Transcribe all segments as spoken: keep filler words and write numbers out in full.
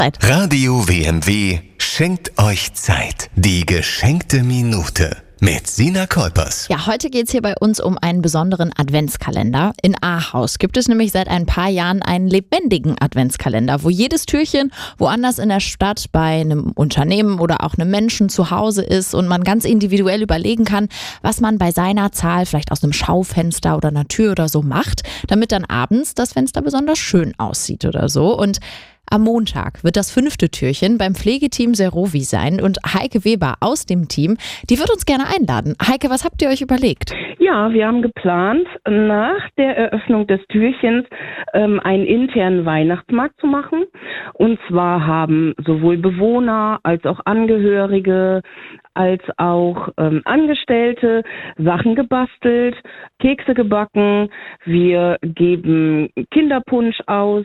Zeit. Radio W M W schenkt euch Zeit. Die geschenkte Minute mit Sina Kolpers. Ja, heute geht's hier bei uns um einen besonderen Adventskalender. In Ahaus gibt es nämlich seit ein paar Jahren einen lebendigen Adventskalender, wo jedes Türchen woanders in der Stadt bei einem Unternehmen oder auch einem Menschen zu Hause ist und man ganz individuell überlegen kann, was man bei seiner Zahl vielleicht aus einem Schaufenster oder einer Tür oder so macht, damit dann abends das Fenster besonders schön aussieht oder so. Und am Montag wird das fünfte Türchen beim Pflegeteam Serovi sein und Heike Weber aus dem Team, die wird uns gerne einladen. Heike, was habt ihr euch überlegt? Ja, wir haben geplant, nach der Eröffnung des Türchens ähm, einen internen Weihnachtsmarkt zu machen. Und zwar haben sowohl Bewohner als auch Angehörige als auch ähm, Angestellte Sachen gebastelt, Kekse gebacken, wir geben Kinderpunsch aus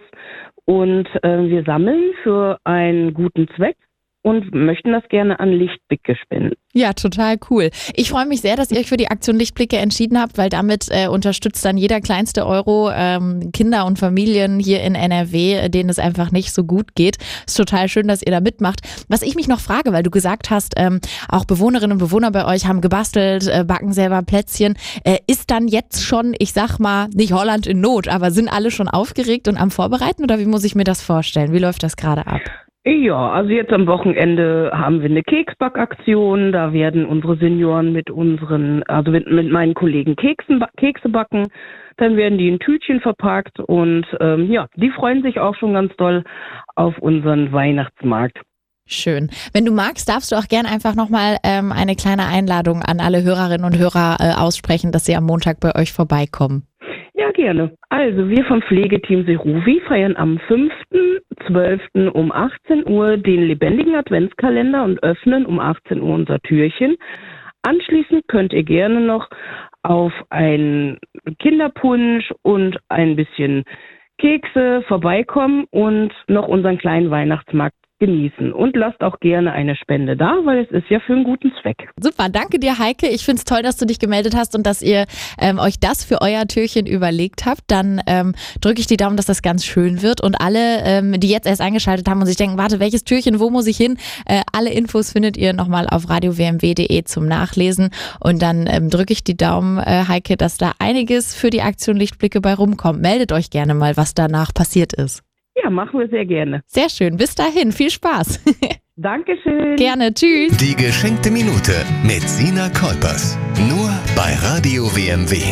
und äh, wir sammeln für einen guten Zweck und möchten das gerne an Lichtblicke spenden. Ja, total cool. Ich freue mich sehr, dass ihr euch für die Aktion Lichtblicke entschieden habt, weil damit äh, unterstützt dann jeder kleinste Euro ähm, Kinder und Familien hier in N R W, denen es einfach nicht so gut geht. Ist total schön, dass ihr da mitmacht. Was ich mich noch frage, weil du gesagt hast, ähm, auch Bewohnerinnen und Bewohner bei euch haben gebastelt, äh, backen selber Plätzchen. Äh, ist dann jetzt schon, ich sag mal, nicht Holland in Not, aber sind alle schon aufgeregt und am Vorbereiten oder wie muss ich mir das vorstellen? Wie läuft das gerade ab? Ja, also jetzt am Wochenende haben wir eine Keksbackaktion. Da werden unsere Senioren mit unseren, also mit, mit meinen Kollegen Keksen, Kekse backen. Dann werden die in Tütchen verpackt und ähm, ja, die freuen sich auch schon ganz doll auf unseren Weihnachtsmarkt. Schön. Wenn du magst, darfst du auch gerne einfach nochmal ähm, eine kleine Einladung an alle Hörerinnen und Hörer äh, aussprechen, dass sie am Montag bei euch vorbeikommen. Ja, gerne. Also wir vom Pflegeteam Serovi feiern am fünften zwölften um achtzehn Uhr den lebendigen Adventskalender und öffnen um achtzehn Uhr unser Türchen. Anschließend könnt ihr gerne noch auf einen Kinderpunsch und ein bisschen Kekse vorbeikommen und noch unseren kleinen Weihnachtsmarkt genießen. Und lasst auch gerne eine Spende da, weil es ist ja für einen guten Zweck. Super, danke dir, Heike. Ich finde es toll, dass du dich gemeldet hast und dass ihr ähm, euch das für euer Türchen überlegt habt. Dann ähm, drücke ich die Daumen, dass das ganz schön wird. Und alle, ähm, die jetzt erst eingeschaltet haben und sich denken, warte, welches Türchen, wo muss ich hin? Äh, alle Infos findet ihr nochmal auf radio w m w punkt de zum Nachlesen. Und dann ähm, drücke ich die Daumen, äh, Heike, dass da einiges für die Aktion Lichtblicke bei rumkommt. Meldet euch gerne mal, was danach passiert ist. Ja, machen wir sehr gerne. Sehr schön. Bis dahin. Viel Spaß. Dankeschön. Gerne. Tschüss. Die geschenkte Minute mit Sina Kolpers. Nur bei Radio W M W.